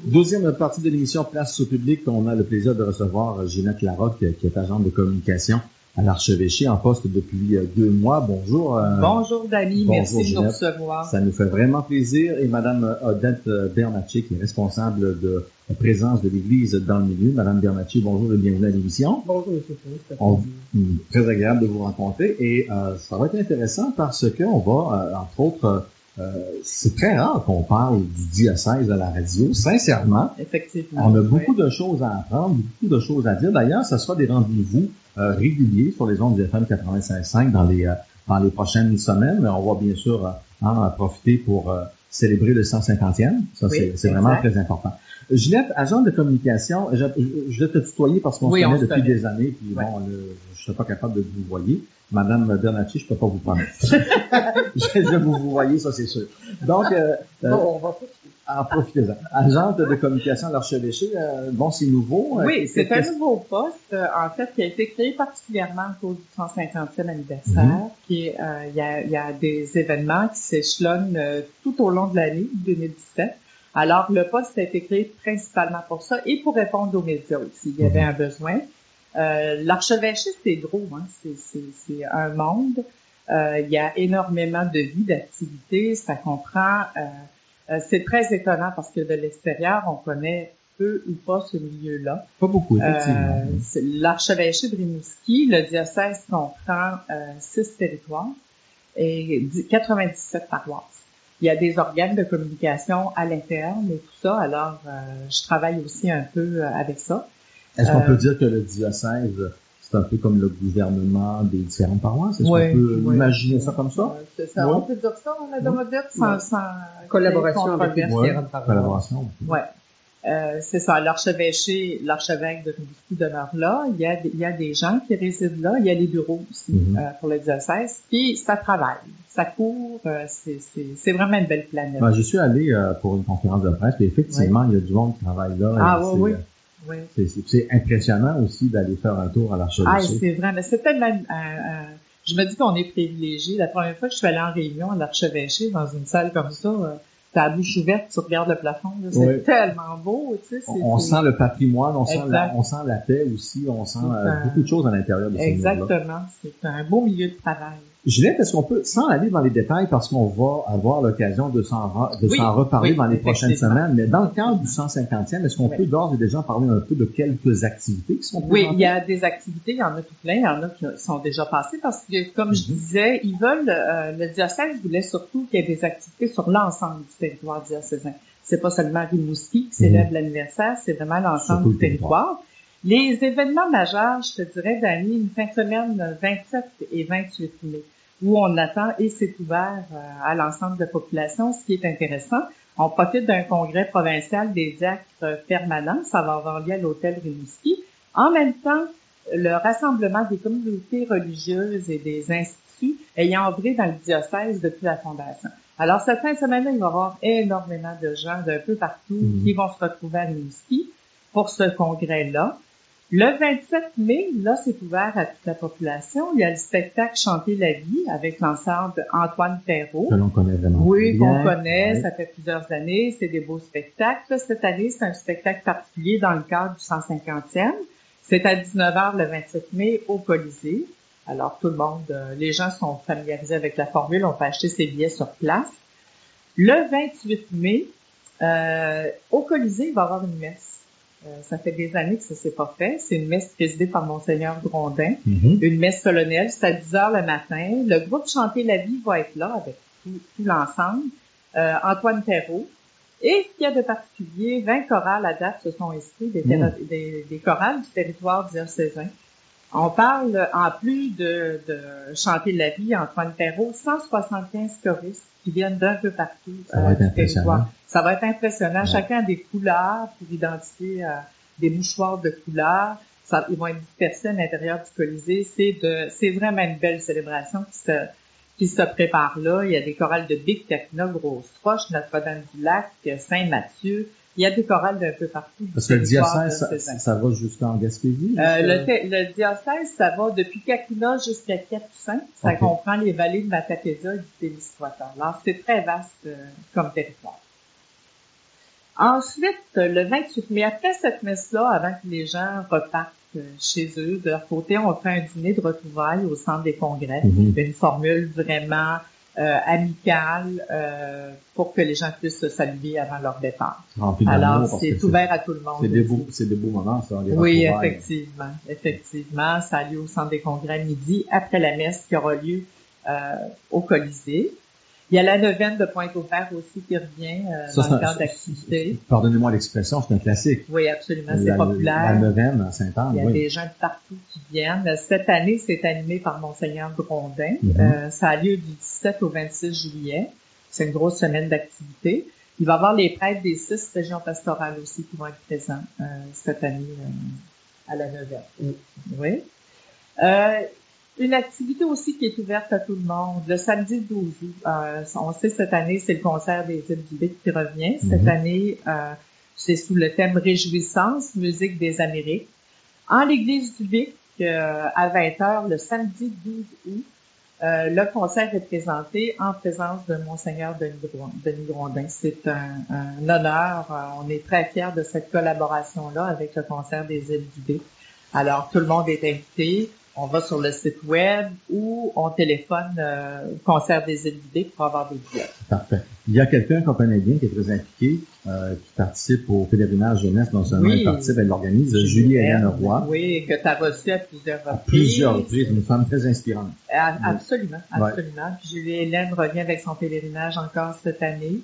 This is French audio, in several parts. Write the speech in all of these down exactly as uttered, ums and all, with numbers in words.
Deuxième partie de l'émission Place au public, on a le plaisir de recevoir Ginette Larocque, qui est agente de communication à l'Archevêché, en poste depuis deux mois. Bonjour. Euh, bonjour, Dani. Merci Ginette. De nous recevoir. Ça nous fait vraiment plaisir. Et Madame Odette Bernatchez, qui est responsable de la présence de l'Église dans le milieu. Madame Bernatchez, bonjour et bienvenue à l'émission. Bonjour, M. Félix. On, très agréable de vous rencontrer. Et euh, ça va être intéressant parce qu'on va, euh, entre autres, euh, c'est très rare qu'on parle du diocèse à la radio, sincèrement. Effectivement. On a beaucoup oui. de choses à apprendre, beaucoup de choses à dire. D'ailleurs, ce sera des rendez-vous euh, réguliers sur les ondes du F M quatre-vingt-seize cinq dans les euh, dans les prochaines semaines. Mais on va bien sûr euh, en profiter pour euh, célébrer le cent cinquantième. Ça, oui, c'est, c'est vraiment très important. Ginette, agente de communication, je, je, je vais te tutoyer parce qu'on oui, se connaît depuis connaît. des années, puis ouais. bon, le, je ne suis pas capable de vous voyer. Madame Bernatchez, je peux pas vous promettre. je vais vous vous voyer, ça c'est sûr. Donc, euh, bon, euh, on va profiter. En profitez-en. Agente de communication à l'Archevêché, euh, bon, c'est nouveau. Oui, euh, c'est un nouveau poste, euh, en fait, qui a été créé particulièrement à cause du cent cinquantième anniversaire. Mm-hmm. Qui, euh, il y a, il y a des événements qui s'échelonnent euh, tout au long de l'année deux mille dix-sept. Alors, le poste a été créé principalement pour ça et pour répondre aux médias aussi. Il y avait mm-hmm. un besoin. Euh, L'Archevêché, c'est gros, hein. c'est, c'est, c'est un monde. Euh, il y a énormément de vie, d'activités. Ça comprend... Euh, euh, c'est très étonnant parce que de l'extérieur, on connaît peu ou pas ce milieu-là. Pas beaucoup, effectivement. Euh, c'est L'Archevêché de Rimouski, le diocèse comprend euh, six territoires et quatre-vingt-dix-sept paroisses. Il y a des organes de communication à l'interne et tout ça. Alors, euh, je travaille aussi un peu avec ça. Est-ce qu'on euh, peut dire que le diocèse, c'est un peu comme le gouvernement des différentes paroisses? Est-ce oui, qu'on peut oui, imaginer oui, ça comme ça? Oui, c'est ça. Oui. On peut dire ça, Madame Odette, oui. sans, sans collaboration avec les différentes paroisses. Collaboration. Oui. Euh, c'est ça. L'archevêché, l'archevêque de Rimouski demeure là. Il y a, il y a des gens qui résident là. Il y a les bureaux aussi mm-hmm. euh, pour le diocèse. Puis ça travaille, ça court. Euh, c'est, c'est, c'est vraiment une belle planète. Ben, je suis allé euh, pour une conférence de presse. Et effectivement, oui. il y a du monde qui travaille là. Ah oui, oui. Oui. C'est, c'est, c'est impressionnant aussi d'aller faire un tour à l'Archevêché. Ah, c'est vrai, mais c'est tellement... Euh, euh, je me dis qu'on est privilégié. La première fois que je suis allée en réunion à l'Archevêché, dans une salle comme ça, euh, t'as la bouche ouverte, tu regardes le plafond, là, c'est oui. tellement beau, tu sais. C'est, on c'est... sent le patrimoine, on sent, la, on sent la paix aussi, on sent euh, un... beaucoup de choses à l'intérieur de ce milieu-là. Exactement, c'est un beau milieu de travail. Ginette, est-ce qu'on peut, sans aller dans les détails, parce qu'on va avoir l'occasion de s'en, de oui, s'en reparler oui, dans les prochaines semaines, mais dans le cadre du cent cinquantième, est-ce qu'on oui. peut d'ores et déjà parler un peu de quelques activités qui sont présentées? Oui, il y a des activités, il y en a tout plein, il y en a qui sont déjà passées, parce que, comme mm-hmm. je disais, ils veulent, euh, le diocèse voulait surtout qu'il y ait des activités sur l'ensemble du territoire diocésain. C'est pas seulement Rimouski qui célèbre mm-hmm. l'anniversaire, c'est vraiment l'ensemble surtout du territoire. territoire. Les événements majeurs, je te dirais, Dani, une fin de semaine vingt-sept et vingt-huit mai. Où on attend et c'est ouvert euh, à l'ensemble de la population, ce qui est intéressant. On profite d'un congrès provincial des diacres permanents, ça va avoir lieu à l'hôtel Rimouski. En même temps, le rassemblement des communautés religieuses et des instituts ayant œuvré dans le diocèse depuis la fondation. Alors, cette fin de semaine-là, il va y avoir énormément de gens d'un peu partout mmh. qui vont se retrouver à Rimouski pour ce congrès-là. Le vingt-sept mai, là, c'est ouvert à toute la population. Il y a le spectacle Chanter la vie avec l'ensemble Antoine Perrault. Que l'on connaît vraiment Oui, bien. qu'on connaît. Ouais. Ça fait plusieurs années. C'est des beaux spectacles. Cette année, c'est un spectacle particulier dans le cadre du cent cinquantième. C'est à dix-neuf heures le vingt-sept mai au Colisée. Alors, tout le monde, euh, les gens sont familiarisés avec la formule. On peut acheter ses billets sur place. Le vingt-huit mai, euh, au Colisée, il va y avoir une messe. Euh, ça fait des années que ça s'est pas fait. C'est une messe présidée par Monseigneur Grondin. Mm-hmm. Une messe solennelle. C'est à dix heures le matin. Le groupe Chanter la vie va être là avec tout, tout l'ensemble. Euh, Antoine Perrault. Et ce qu'il y a de particulier, vingt chorales à date se sont inscrits, des, terri- mm. des, des chorales du territoire diocésain. On parle, en plus de, de Chanter la vie, Antoine Perrault, cent soixante-quinze choristes qui viennent d'un peu partout euh, du territoire. Ça va être impressionnant. Ouais. Chacun a des couleurs pour identifier euh, des mouchoirs de couleurs. Ça, ils vont être dispersés à l'intérieur du Colisée. C'est de, c'est vraiment une belle célébration qui se, qui se prépare là. Il y a des chorales de Bic, Tacna, Grosse-Roche, Notre-Dame-du-Lac, Saint-Mathieu. Il y a des chorales d'un peu partout. Parce que le diocèse, ça, ça, ça va jusqu'en Gaspésie? Euh, le, le diocèse, ça va depuis Kakuna jusqu'à Capucin. Ça okay. comprend les vallées de Matapédia et du Témiscouata. Alors, c'est très vaste euh, comme territoire. Ensuite, le vingt-huit mai, après cette messe-là, avant que les gens repartent chez eux, de leur côté, on fait un dîner de retrouvailles au centre des congrès. Mm-hmm. Une formule vraiment euh, amicale euh, pour que les gens puissent se saluer avant leur départ. Alors, c'est ouvert à tout le monde. C'est des beaux, c'est des beaux moments, ça, les oui, effectivement. Effectivement, ça a lieu au centre des congrès midi, après la messe qui aura lieu euh, au Colisée. Il y a la neuvaine de Pointe-au-Fer aussi qui revient euh, ça, dans le cadre d'activité. Pardonnez-moi l'expression, c'est un classique. Oui, absolument, c'est la, populaire. La neuvaine à Sainte-Anne, Il y a oui. des gens de partout qui viennent. Cette année, c'est animé par Monseigneur Grondin. Mm-hmm. Euh, ça a lieu du dix-sept au vingt-six juillet. C'est une grosse semaine d'activité. Il va y avoir les prêtres des six régions pastorales aussi qui vont être présents euh, cette année euh, à la neuvaine. Mm. Oui. Euh, Une activité aussi qui est ouverte à tout le monde. Le samedi douze août, euh, on sait cette année, c'est le concert des îles du Bic qui revient. Cette mm-hmm. année, euh, c'est sous le thème Réjouissance, musique des Amériques. En l'église du Bic, euh, à vingt heures, le samedi douze août, euh, le concert est présenté en présence de Monseigneur Denis Grondin. C'est un, un honneur. On est très fiers de cette collaboration-là avec le concert des îles du Bic. Alors, tout le monde est invité. On va sur le site web ou on téléphone euh, au concert des îles du Bic pour avoir des billets. Parfait. Il y a quelqu'un qu'on connaît bien qui est très impliqué, euh, qui participe au pèlerinage jeunesse, non seulement oui. elle participe, elle l'organise, Julie-Hélène Roy. Oui, que tu as reçu à plusieurs reprises. À plusieurs reprises, une femme très inspirante. À, absolument, absolument. Ouais. Puis Julie-Hélène revient avec son pèlerinage encore cette année.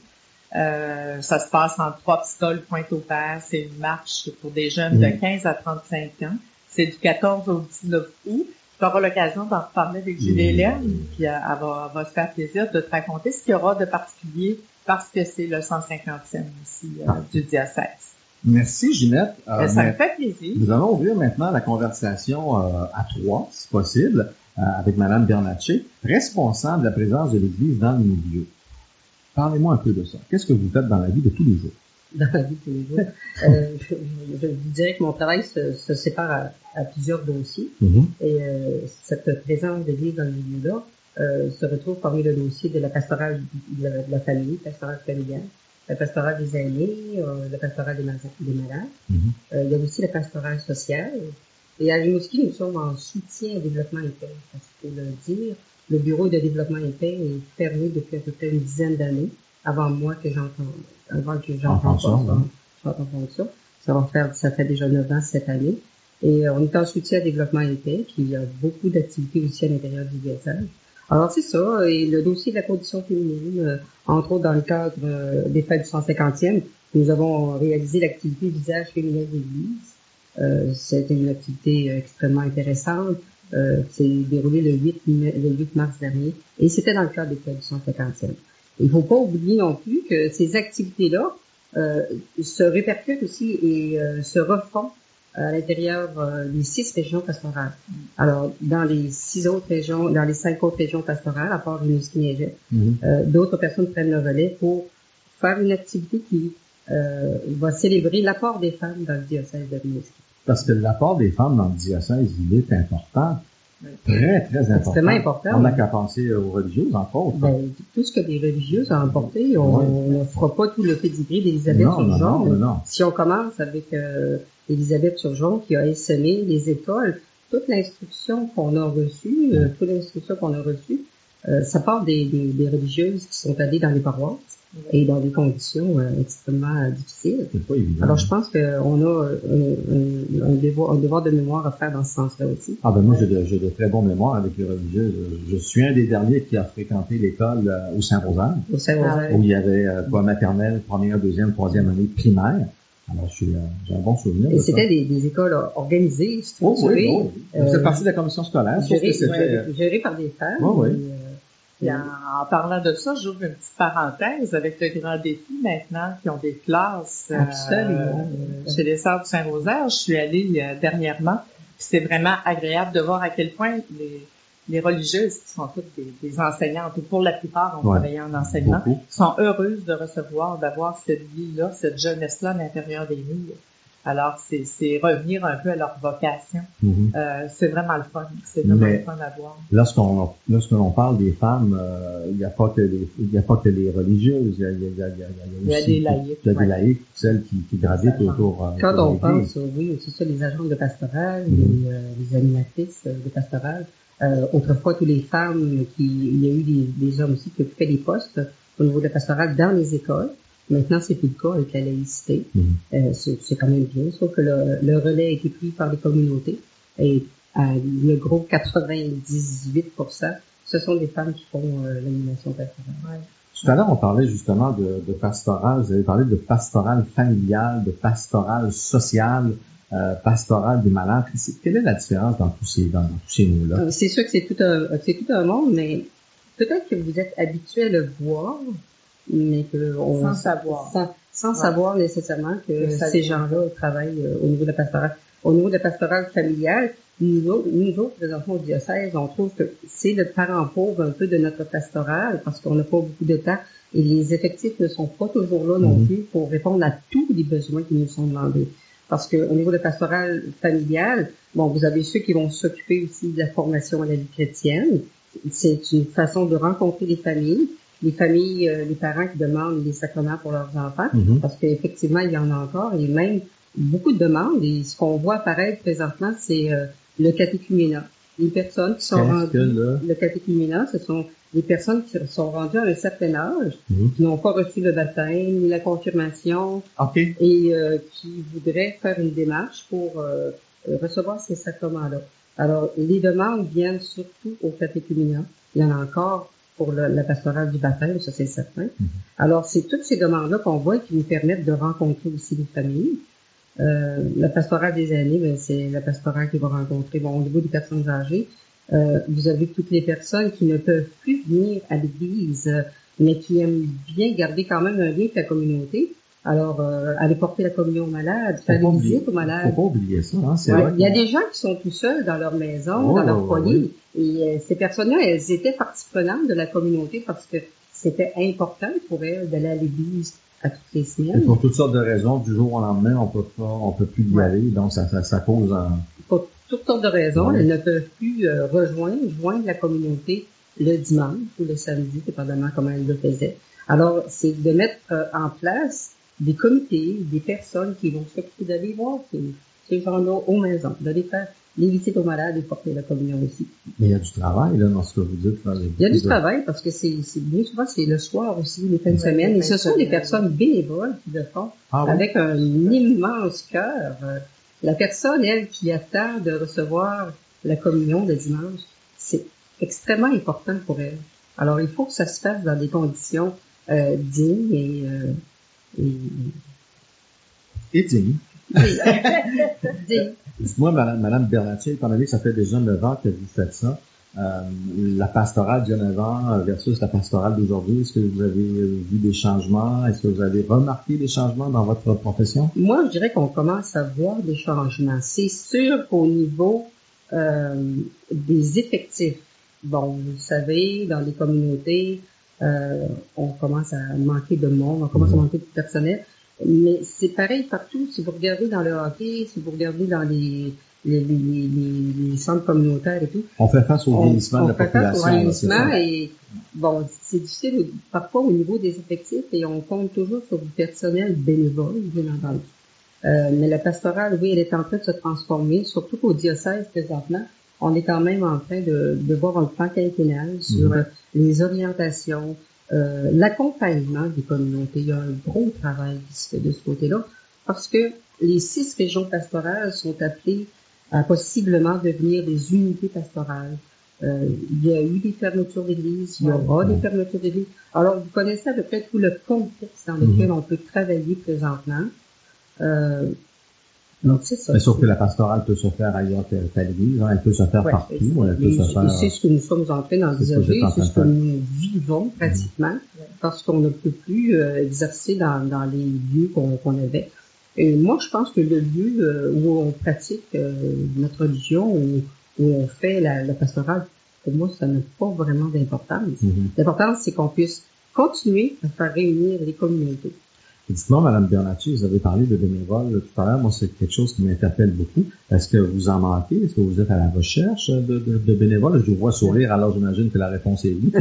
Euh, ça se passe en Trois-Pistoles, Pointe-au-Fer. C'est une marche pour des jeunes mmh. de quinze à trente-cinq ans. C'est du quatorze au dix-neuf août. Tu auras l'occasion d'en reparler avec Julie-Hélène, mmh. puis elle va, elle va se faire plaisir de te raconter ce qu'il y aura de particulier parce que c'est le cent cinquantième aussi euh, ah. du diocèse. Merci Ginette. Euh, ça me fait plaisir. Nous allons ouvrir maintenant la conversation euh, à trois, si possible, euh, avec Madame Bernatchez, responsable de la présence de l'Église dans le milieu. Parlez-moi un peu de ça. Qu'est-ce que vous faites dans la vie de tous les jours? Dans la vie de tous les jours. euh, je, je, je vous dirais que mon travail se, se sépare à, à plusieurs dossiers. Mm-hmm. Et euh, cette présence d'Église dans le milieu-là euh, se retrouve parmi le dossier de la pastorale de la, de la famille, pastorale familiale, la pastorale des aînés, euh, la pastorale des, des malades. Mm-hmm. Euh, il y a aussi la pastorale sociale. Et à Rimouski, nous sommes en soutien au développement épais. Parce qu'il faut le dire, le bureau de développement épais est fermé depuis à peu près une dizaine d'années, avant moi que j'entends, avant que j'entends ça, j'entends ça. Ça va faire, ça fait déjà neuf ans cette année. Et euh, on est en soutien au développement épais, qui a beaucoup d'activités aussi à l'intérieur du diocèse. Alors c'est ça, et le dossier de la condition féminine, euh, entre autres dans le cadre euh, des fêtes du cent cinquantième, nous avons réalisé l'activité Visage féminin de l'Église. Euh, c'était une activité euh, extrêmement intéressante. Euh, c'est déroulé le huit, le huit mars dernier, et c'était dans le cadre des fêtes du cent cinquantième. Il ne faut pas oublier non plus que ces activités-là euh, se répercutent aussi et euh, se refont à l'intérieur euh, des six régions pastorales. Alors, dans les six autres régions, dans les cinq autres régions pastorales, à part Rimouski-Niéget, mm-hmm. euh, d'autres personnes prennent le relais pour faire une activité qui euh, va célébrer l'apport des femmes dans le diocèse de Rimouski. Parce que l'apport des femmes dans le diocèse, il est important. Très, très important. Extrêmement important. On n'a qu'à penser aux religieuses, entre autres. Ben, tout ce que les religieuses ont apporté, on oui. ne fera pas tout le pedigree d'Élisabeth Turgeon. Non, non, si on commence avec euh, Élisabeth Turgeon qui a essaimé les écoles, toute l'instruction qu'on a reçue, euh, toute l'instruction qu'on a reçue, euh, ça part des, des, des religieuses qui sont allées dans les paroisses et dans des conditions euh, extrêmement euh, difficiles. C'est pas évident. Alors, je pense qu'on a euh, un, un, devoir, un devoir de mémoire à faire dans ce sens-là aussi. Ah ben moi, j'ai de, j'ai de très bons mémoires avec les religieuses. Je suis un des derniers qui a fréquenté l'école euh, au Saint-Rosaire. Au Saint-Rosaire. Où il y avait euh, quoi, maternelle, première, deuxième, troisième année primaire. Alors, je suis, euh, j'ai un bon souvenir. Et de c'était ça. Des, des écoles organisées, structurées. Oh, oui, oui. Euh, c'est partie de la commission scolaire. Gérée, que c'était, ouais, gérée par des femmes. Oh, oui. Et, Et en, en parlant de ça, j'ouvre une petite parenthèse avec le grand défi maintenant qui ont des classes Absolument. Euh, chez les Sœurs du Saint-Rosaire. Je suis allée euh, dernièrement, puis c'est vraiment agréable de voir à quel point les, les religieuses, qui sont toutes des, des enseignantes, ou pour la plupart ont ouais. travaillé en enseignement, Beaucoup. sont heureuses de recevoir, d'avoir cette vie-là, cette jeunesse-là à l'intérieur des murs. Alors, c'est, c'est revenir un peu à leur vocation. Mm-hmm. Euh, c'est vraiment le fun. C'est vraiment Mais le fun à voir. Lorsqu'on, lorsque l'on parle des femmes, euh, il n'y a pas que les, il n'y a pas que les religieuses, il y a, il y a, il y a, il y a, il y a aussi, des laïcs. Il y a des ouais. laïcs, celles qui, qui gravitent autour, euh, Quand autour on de pense, oui, c'est ça, les agents de pastoral, Mm-hmm. les, euh, les animatrices de pastoral, euh, autrefois, tous les femmes qui, il y a eu des, des hommes aussi qui occupaient des postes au niveau de la pastorale dans les écoles. Maintenant, c'est plus le cas avec la laïcité. Mm-hmm. Euh, c'est, c'est quand même bien, sauf que le, le relais a été pris par les communautés. Et euh, le gros quatre-vingt-dix-huit pour cent, ce sont des femmes qui font euh, l'animation pastorale. Ouais. Tout à l'heure, on parlait justement de, de pastoral. Vous avez parlé de pastoral familial, de pastoral social, euh, pastoral des malades. Quelle est la différence dans tous ces, dans, dans tous ces mots-là? Euh, c'est sûr que c'est tout un, c'est tout un monde, mais peut-être que vous êtes habitué à le voir, mais que on, sans savoir, sans, sans ouais. savoir nécessairement que, que ces gens-là travaillent euh, au niveau de la pastorale. Au niveau de la pastorale familiale, nous autres, nous autres, présentement au diocèse, on trouve que c'est le parent pauvre un peu de notre pastorale parce qu'on n'a pas beaucoup de temps et les effectifs ne sont pas toujours là non mm-hmm. plus pour répondre à tous les besoins qui nous sont demandés. Parce que au niveau de la pastorale familiale, bon, vous avez ceux qui vont s'occuper aussi de la formation à la vie chrétienne. C'est une façon de rencontrer les familles. Les familles, euh, les parents qui demandent les sacrements pour leurs enfants, mm-hmm. parce qu'effectivement, il y en a encore, et même beaucoup de demandes, et ce qu'on voit apparaître présentement, c'est euh, le catéchuménat. Les personnes qui sont Qu'est-ce rendues, le... le catéchuménat, ce sont des personnes qui sont rendues à un certain âge, mm-hmm. qui n'ont pas reçu le baptême, ni la confirmation, okay. et euh, qui voudraient faire une démarche pour euh, recevoir ces sacrements-là. Alors, les demandes viennent surtout au catéchuménat. Il y en a encore pour le, la pastorale du baptême, ça c'est certain. Mm-hmm. Alors, c'est toutes ces demandes-là qu'on voit qui nous permettent de rencontrer aussi les familles. Euh, la pastorale des aînés, ben, c'est la pastorale qui va rencontrer, bon, au niveau des personnes âgées, euh, vous avez toutes les personnes qui ne peuvent plus venir à l'église, euh, mais qui aiment bien garder quand même un lien avec la communauté. Alors, euh, aller porter la communion aux malades, faire des visites aux malades. Faut pas oublier ça, hein, c'est ouais, vrai. Il y a des gens qui sont tout seuls dans leur maison, oh, dans leur foyer, oui. et euh, ces personnes-là, elles étaient partie prenante de la communauté parce que c'était important pour elles d'aller à l'église à toutes les semaines. Et pour toutes sortes de raisons, du jour au lendemain, on peut pas, on peut plus y ouais. aller, donc ça, ça, ça cause un... Pour toutes sortes de raisons, ouais. elles ne peuvent plus euh, rejoindre, joindre la communauté le dimanche ou le samedi, dépendamment comment elles le faisaient. Alors, c'est de mettre euh, en place des comités, des personnes qui vont s'occuper d'aller voir ces, ces gens-là aux maisons, d'aller faire les visites aux malades et porter la communion aussi. Mais il y a du travail, là, dans ce que vous dites. Il y a du de... travail parce que c'est, c'est bien souvent, c'est le soir aussi, les fins de semaine, ouais, et ce sont des personnes bénévoles qui le font ah, avec oui? un immense cœur. La personne, elle, qui attend de recevoir la communion le dimanche, c'est extrêmement important pour elle. Alors, il faut que ça se fasse dans des conditions euh, dignes et... Euh, Et, et digne. digne. Moi, Madame, Madame Bernatchez, étant donné que ça fait déjà neuf ans que vous faites ça, euh, la pastorale d'il y a neuf ans versus la pastorale d'aujourd'hui, est-ce que vous avez vu des changements? Est-ce que vous avez remarqué des changements dans votre profession? Moi, je dirais qu'on commence à voir des changements. C'est sûr qu'au niveau euh, des effectifs, bon, vous savez, dans les communautés, Euh, on commence à manquer de monde, on commence à manquer de personnel, mais c'est pareil partout. Si vous regardez dans le hockey, si vous regardez dans les, les, les, les, les centres communautaires et tout, on fait face au vieillissement de la population. On fait face au vieillissement et bon, c'est difficile parfois au niveau des effectifs et on compte toujours sur du personnel bénévole, bien entendu. Euh, mais la pastorale, oui, elle est en train de se transformer, surtout qu'au diocèse présentement. On est quand même en train de, de voir un plan quinquennal sur mmh. les orientations, euh, l'accompagnement des communautés. Il y a un gros travail qui se fait de ce côté-là parce que les six régions pastorales sont appelées à possiblement devenir des unités pastorales. Euh, il y a eu des fermetures d'églises, il y aura mmh. des fermetures d'églises. Alors, vous connaissez à peu près tout le contexte dans lequel mmh. on peut travailler présentement. Euh, Donc, c'est ça. Mais sauf que la pastorale peut se faire ailleurs qu'à l'église, hein. Elle peut se faire ouais, partout. Elle peut se faire... C'est ce que nous sommes en train d'envisager, c'est, c'est ce que nous vivons pratiquement, mmh. parce qu'on ne peut plus euh, exercer dans, dans les lieux qu'on, qu'on avait. Et moi, je pense que le lieu euh, où on pratique euh, notre religion, où, où on fait la, la pastorale, pour moi, ça n'a pas vraiment d'importance. Mmh. L'importance, c'est qu'on puisse continuer à faire réunir les communautés. Dites-moi, Mme Bernacchi, vous avez parlé de bénévoles tout à l'heure. Moi, c'est quelque chose qui m'interpelle beaucoup. Est-ce que vous en manquez? Est-ce que vous êtes à la recherche de, de, de bénévoles? Je vous vois sourire, alors j'imagine que la réponse est oui.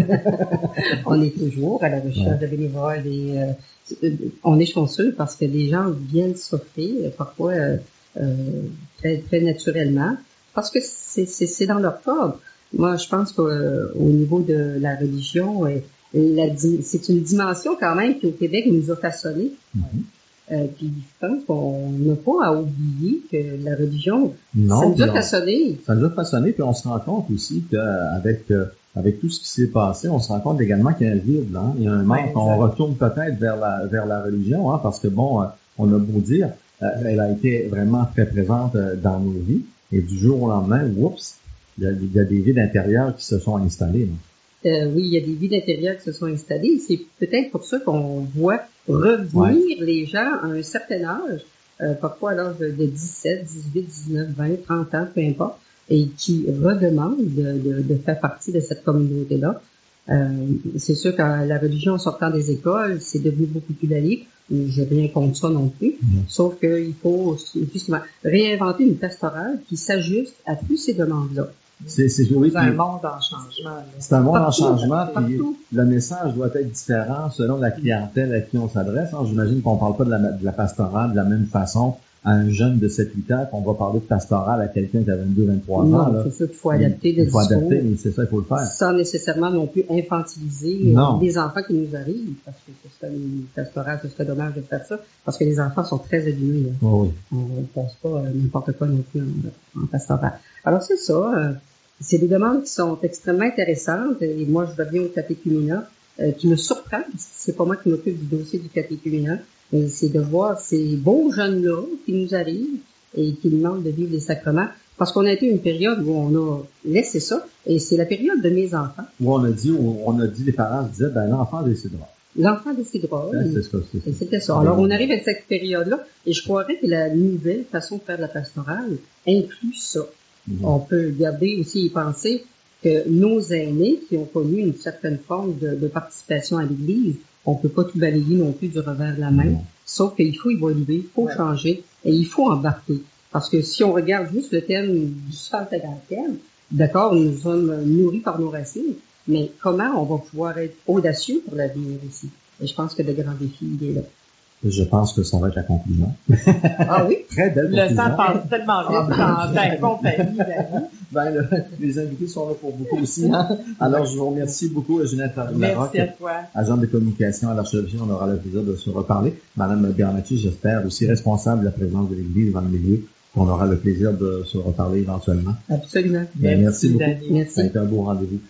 On est toujours à la recherche ouais. de bénévoles et euh, on est chanceux parce que les gens viennent s'offrir parfois euh, euh, très, très naturellement parce que c'est, c'est, c'est dans leur corps. Moi, je pense qu'au euh, niveau de la religion, euh, La, c'est une dimension quand même qui au Québec nous a façonné. Mm-hmm. Euh, puis je pense qu'on n'a pas à oublier que la religion, non, ça nous a façonné. Ça nous a façonné, puis on se rend compte aussi qu'avec euh, avec tout ce qui s'est passé, on se rend compte également qu'il y a un vide, hein? Il y a un manque. Ouais, on retourne peut-être vers la vers la religion, hein, parce que bon, euh, on a beau dire, euh, elle a été vraiment très présente euh, dans nos vies, et du jour au lendemain, oups, il y a, il y a des vides intérieurs qui se sont installés. Là. Euh, oui, il y a des vides intérieurs qui se sont installés. C'est peut-être pour ça qu'on voit revenir ouais. les gens à un certain âge, euh, parfois à l'âge de dix-sept, dix-huit, dix-neuf, vingt, trente ans, peu importe, et qui redemandent de, de, de faire partie de cette communauté-là. Euh, c'est sûr que la religion sortant des écoles, c'est devenu beaucoup plus laïque. J'ai rien contre ça non plus. Mmh. Sauf qu'il faut justement réinventer une pastorale qui s'ajuste à tous ces demandes-là. C'est, c'est, oui, c'est un monde en changement. Là. C'est un monde partout, en changement, puis le message doit être différent selon la clientèle à qui on s'adresse. Alors, j'imagine qu'on ne parle pas de la, de la pastorale de la même façon à un jeune de sept huit ans qu'on va parler de pastorale à quelqu'un qui a vingt-deux vingt-trois non, ans. Non, c'est ça qu'il faut adapter le discours. Il faut adapter, mais c'est ça, il faut le faire. Sans nécessairement non plus infantiliser non. les enfants qui nous arrivent, parce que ce serait une pastorale, ce serait dommage de faire ça, parce que les enfants sont très allumés. Oh, oui. On ne pense pas euh, n'importe quoi non plus en, en pastorale. Alors, c'est ça. Euh, C'est des demandes qui sont extrêmement intéressantes et moi, je reviens au catéchuménat euh, qui me surprend, parce que c'est pas moi qui m'occupe du dossier du catéchuménat, mais c'est de voir ces beaux jeunes-là qui nous arrivent et qui demandent de vivre les sacrements, parce qu'on a été une période où on a laissé ça, et c'est la période de mes enfants. Où on a dit, où on a dit, les parents se disaient, ben l'enfant décidera. L'enfant décidera. Ben, c'est ça, c'est ça. Et c'était ça. Alors, on arrive à cette période-là, et je croirais que la nouvelle façon de faire de la pastorale inclut ça. Mmh. On peut garder aussi et penser que nos aînés qui ont connu une certaine forme de, de participation à l'Église, on peut pas tout balayer non plus du revers de la main, mmh. sauf qu'il faut évoluer, il faut ouais. changer et il faut embarquer. Parce que si on regarde juste le thème du saltagantienne, d'accord, nous sommes nourris par nos racines, mais comment on va pouvoir être audacieux pour l'avenir ici? Et je pense que le grand défi, il est là. Je pense que ça va être la conclusion. Ah oui? Très belle conclusion. Le temps passe tellement vite dans ta compagnie, David. Ben, le, les invités sont là pour beaucoup aussi. Hein? Alors, je vous remercie beaucoup, Ginette Larocque, agente de communication à l'Archevêché. On aura le plaisir de se reparler. Madame Bernacchi, j'espère, aussi responsable de la présence de l'Église dans le milieu. On aura le plaisir de se reparler éventuellement. Absolument. Ben, merci, merci beaucoup. Merci. Ça a été un beau rendez-vous.